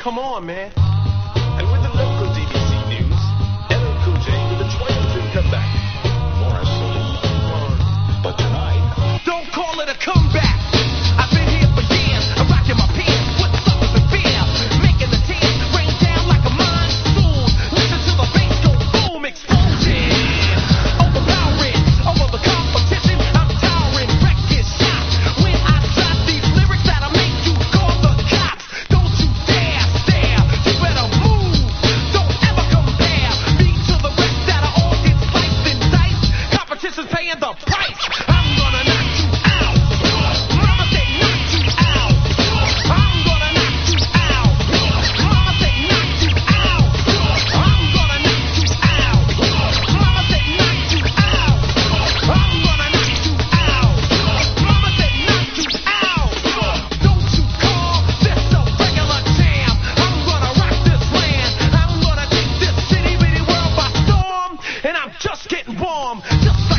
come on, man. And with the local DBC news, LL Cool J with a triumphant comeback. Morris but tonight, Don't call it a comeback. I've been here for years. I'm rocking my pants with suckers and fear. Making the tears rain down like a monsoon. Listen to the bass go boom, explosion. Overpowering over the competition. I'm towering, wrecking shots. When I drop these lyrics that'll make you call the cops. Don't you dare stare. You better move. Don't ever compare me to the rest that are all get sliced and diced. Competition's paying the price. I'm gonna knock you out. Mama say knock you out. I'm gonna knock you out. Mama say knock you out. I'm gonna knock you out. Mama say knock you out. I'm gonna knock you out. Mama say knock you out. Don't you call this a regular jam. I'm gonna rock this land. I'm gonna take this city bitty world by storm. And I'm just getting warm. Just like